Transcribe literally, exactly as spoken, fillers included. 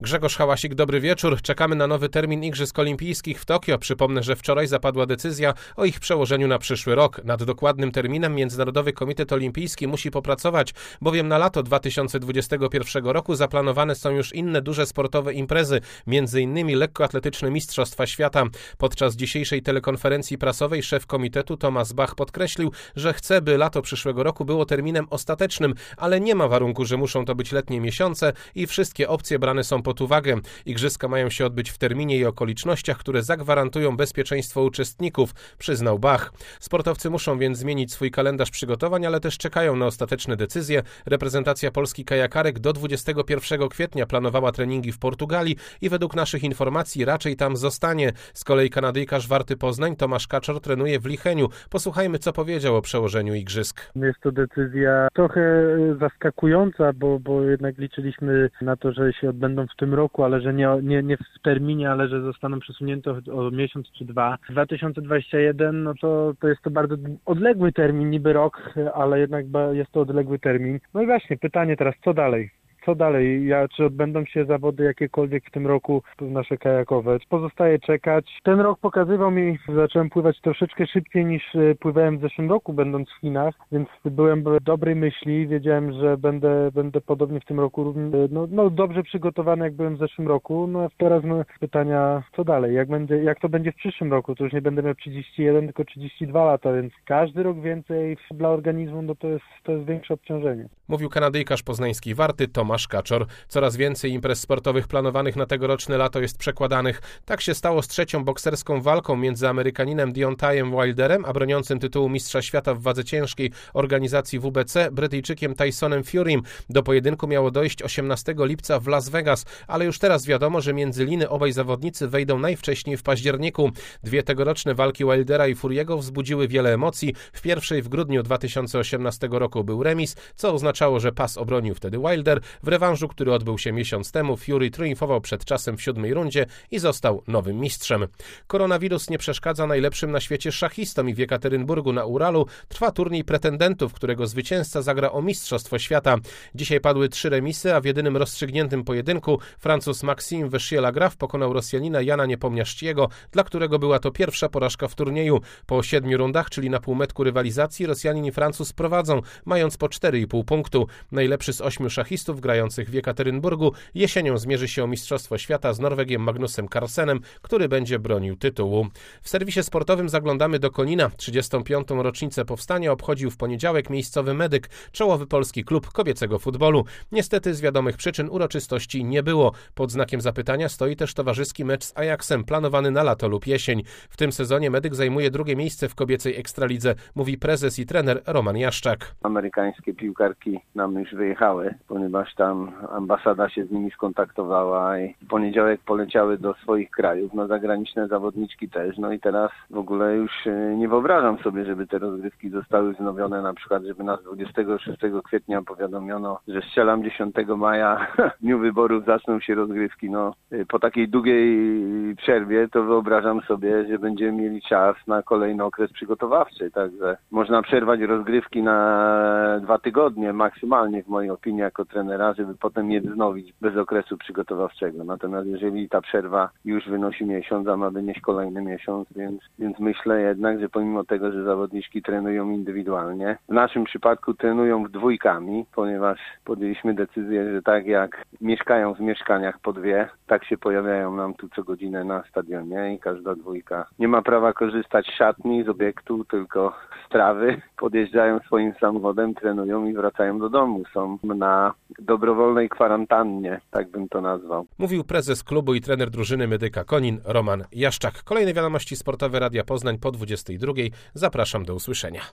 Grzegorz Hałasik, dobry wieczór. Czekamy na nowy termin Igrzysk Olimpijskich w Tokio. Przypomnę, że wczoraj zapadła decyzja o ich przełożeniu na przyszły rok. Nad dokładnym terminem Międzynarodowy Komitet Olimpijski musi popracować, bowiem na lato dwa tysiące dwudziestego pierwszego roku zaplanowane są już inne duże sportowe imprezy, między innymi lekkoatletyczne Mistrzostwa Świata. Podczas dzisiejszej telekonferencji prasowej szef komitetu Thomas Bach podkreślił, że chce, by lato przyszłego roku było terminem ostatecznym, ale nie ma warunku, że muszą to być letnie miesiące i wszystkie opcje brane są pod uwagę. Igrzyska mają się odbyć w terminie i okolicznościach, które zagwarantują bezpieczeństwo uczestników, przyznał Bach. Sportowcy muszą więc zmienić swój kalendarz przygotowań, ale też czekają na ostateczne decyzje. Reprezentacja Polski kajakarek do dwudziestego pierwszego kwietnia planowała treningi w Portugalii i według naszych informacji raczej tam zostanie. Z kolei Kanadyjkarz Warty Poznań Tomasz Kaczor trenuje w Licheniu. Posłuchajmy, co powiedział o przełożeniu igrzysk. Jest to decyzja trochę zaskakująca, bo, bo jednak liczyliśmy na to, że się odbędą w tym roku, ale że nie, nie, nie w terminie, ale że zostaną przesunięte o miesiąc czy dwa. dwa tysiące dwudziesty pierwszy, no to, to jest to bardzo odległy termin, niby rok, ale jednak jest to odległy termin. No i właśnie pytanie teraz, co dalej? Co dalej? Ja, czy odbędą się zawody jakiekolwiek w tym roku nasze kajakowe? Pozostaje czekać. Ten rok pokazywał mi, zacząłem pływać troszeczkę szybciej niż pływałem w zeszłym roku, będąc w Chinach, więc byłem w dobrej myśli. Wiedziałem, że będę, będę podobnie w tym roku no, no dobrze przygotowany, jak byłem w zeszłym roku. No a teraz no, pytania, co dalej? Jak, będzie, jak to będzie w przyszłym roku? To już nie będę miał trzydzieści jeden, tylko trzydzieści dwa lata, więc każdy rok więcej dla organizmu, no to jest, to jest większe obciążenie. Mówił Kanadyjkarz poznańskiej Warty Tomasz Kaczor. Coraz więcej imprez sportowych planowanych na tegoroczne lato jest przekładanych. Tak się stało z trzecią bokserską walką między Amerykaninem Deontayem Wilderem, a broniącym tytułu mistrza świata w wadze ciężkiej organizacji W B C, Brytyjczykiem Tysonem Furym. Do pojedynku miało dojść osiemnastego lipca w Las Vegas, ale już teraz wiadomo, że między liny obaj zawodnicy wejdą najwcześniej w październiku. Dwie tegoroczne walki Wildera i Fury'ego wzbudziły wiele emocji. W pierwszej w grudniu dwa tysiące osiemnastego roku był remis, co oznaczało, że pas obronił wtedy Wilder. W rewanżu, który odbył się miesiąc temu, Fury triumfował przed czasem w siódmej rundzie i został nowym mistrzem. Koronawirus nie przeszkadza najlepszym na świecie szachistom i w Jekaterynburgu na Uralu trwa turniej pretendentów, którego zwycięzca zagra o Mistrzostwo Świata. Dzisiaj padły trzy remisy, a w jedynym rozstrzygniętym pojedynku Francuz Maxime Vachier-Lagrave pokonał Rosjanina Jana Niepomniaczciego, dla którego była to pierwsza porażka w turnieju. Po siedmiu rundach, czyli na półmetku rywalizacji, Rosjanin i Francuz prowadzą, mając po cztery i pół punktu. Najlepszy z ośmiu szachistów grających w Jekaterynburgu jesienią zmierzy się o Mistrzostwo Świata z Norwegiem Magnusem Carlsenem, który będzie bronił tytułu. W serwisie sportowym zaglądamy do Konina. trzydziestą piątą rocznicę powstania obchodził w poniedziałek miejscowy Medyk, czołowy polski klub kobiecego futbolu. Niestety z wiadomych przyczyn uroczystości nie było. Pod znakiem zapytania stoi też towarzyski mecz z Ajaxem, planowany na lato lub jesień. W tym sezonie Medyk zajmuje drugie miejsce w kobiecej ekstralidze, mówi prezes i trener Roman Jaszczak. Amerykańskie piłkarki nam już wyjechały, ponieważ tam ambasada się z nimi skontaktowała i w poniedziałek poleciały do swoich krajów, no zagraniczne zawodniczki też, no i teraz w ogóle już nie wyobrażam sobie, żeby te rozgrywki zostały wznowione, na przykład, żeby nas dwudziestego szóstego kwietnia powiadomiono, że strzelam dziesiątego maja, w dniu wyborów zaczną się rozgrywki, no po takiej długiej przerwie to wyobrażam sobie, że będziemy mieli czas na kolejny okres przygotowawczy, także można przerwać rozgrywki na dwa tygodnie maksymalnie w mojej opinii jako trenera, żeby potem je wznowić bez okresu przygotowawczego. Natomiast jeżeli ta przerwa już wynosi miesiąc, a ma wynieść kolejny miesiąc, więc, więc myślę jednak, że pomimo tego, że zawodniczki trenują indywidualnie, w naszym przypadku trenują w dwójkami, ponieważ podjęliśmy decyzję, że tak jak mieszkają w mieszkaniach po dwie, tak się pojawiają nam tu co godzinę na stadionie i każda dwójka nie ma prawa korzystać z szatni, z obiektu, tylko z trawy. Podjeżdżają swoim samochodem, trenują i wracają do domu. Są na dobrowolnej kwarantannie, tak bym to nazwał. Mówił prezes klubu i trener drużyny Medyka Konin Roman Jaszczak. Kolejne wiadomości sportowe Radia Poznań po dwudziestej drugiej. Zapraszam do usłyszenia.